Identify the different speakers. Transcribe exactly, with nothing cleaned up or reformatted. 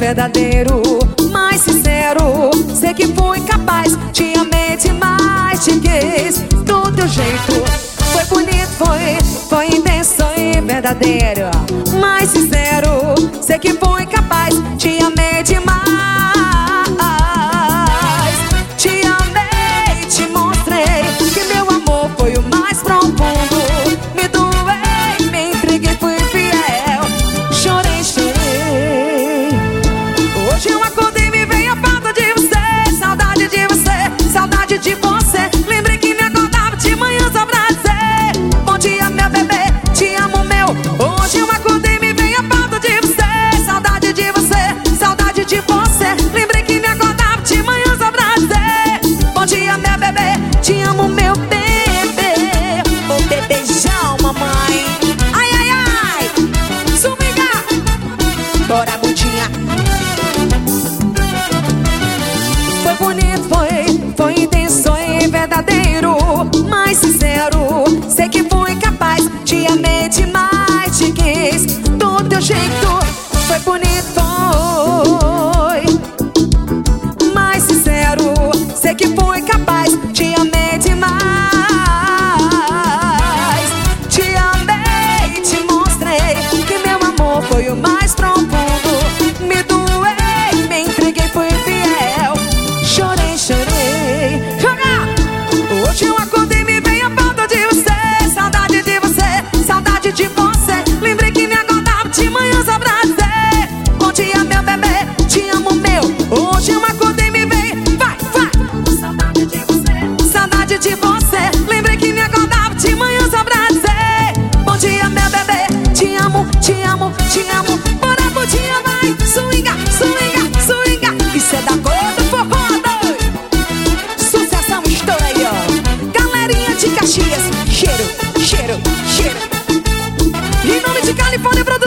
Speaker 1: verdadeiro, mais sincero. Sei que fui capaz, te amei demais, te quis do teu jeito. Foi bonito, foi, foi intenso e verdadeiro, mais sincero. Sei que fui capaz, te amei demais. Te amei, te mostrei que meu amor foi o mais profundo. Me doei, me entreguei, fui fiel. Chorei, chorei. Hoje eu acordei, me veio a falta de você. Saudade de você, saudade de você. Lembrei que me acordava de manhã só pra dizer bom dia, meu bebê, te amo, meu. Hoje eu acordei, me veio a falta de você. Saudade de você, saudade de você. Lembrei que me acordava de manhã só pra dizer bom dia, meu bebê, te amo, meu bebê. Ô bebezão, mamãe. Ai, ai, ai. Sumiga. Bora, bundinha. Foi bonito, foi, foi intenso e verdadeiro, mais sincero. Sei que fui capaz, te amei demais, te quis do teu jeito. Foi bonito, foi mais sincero. Sei que fui capaz, te amei demais. Te amei, te mostrei que meu amor foi o mais profundo. Me doei, me entreguei, fui fiel. Chorei, chorei. Joga! Hoje eu acordei, me veio a falta de você. Saudade de você, saudade de você. Lembrei que me acordava de manhã só pra dizer bom dia, meu bebê, te amo, meu. Hoje eu acordei, me veio, vai, vai. Saudade de você, saudade de você. Lembrei que me acordava de manhã só pra dizer bom dia, meu bebê, te amo, te amo, te amo. Bora, bundinha, vai. Swinga, swinga, swinga. Isso é da cor do forró, doido. Sucessão, estoura aí, ó. Galerinha de Caxias, cheiro, cheiro, cheiro. Em nome de Califórnia, produção.